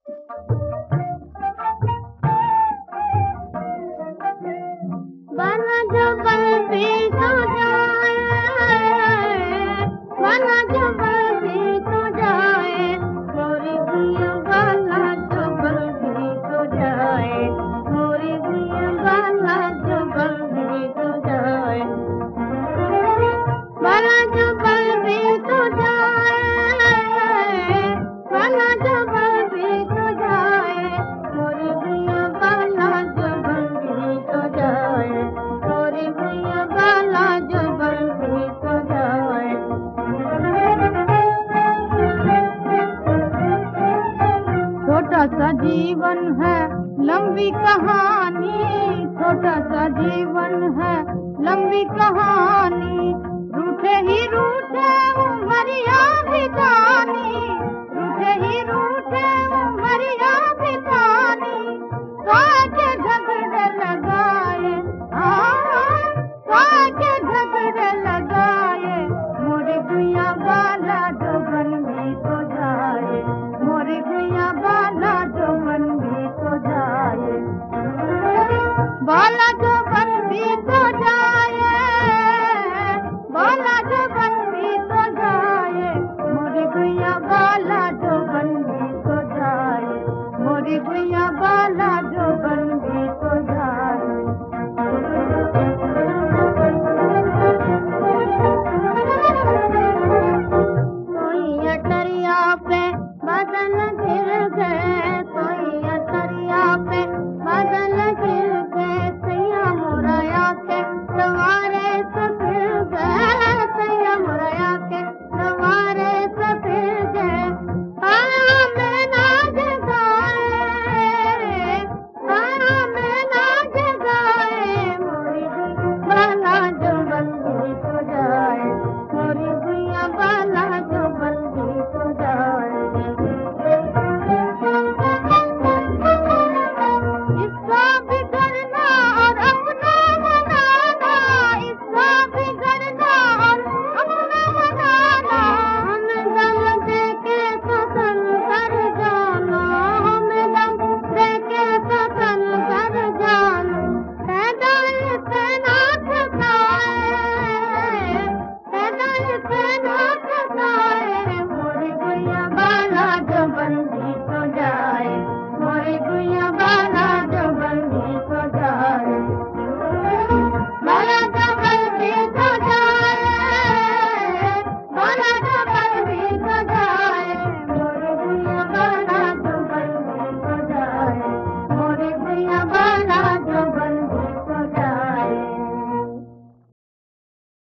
बना जो बल्बी तो जाए, बना जो बल्बी तो जाए, मोरी दिया बाला जो बल्बी तो जाए, मोरी दिया बाला जो बल्बी तो जाए, बना जो बल्बी तो जाए, बना जो बल्बी तो जाए, मोरी दिया बाला जो बल्बी तो जाए, मोरी दिया बाला जो बल्बी तो जाए। छोटा सा जीवन है लंबी कहानी, छोटा सा जीवन है लंबी कहानी, रूठे ही रूठे उमरिया भी जानी, रूठे ही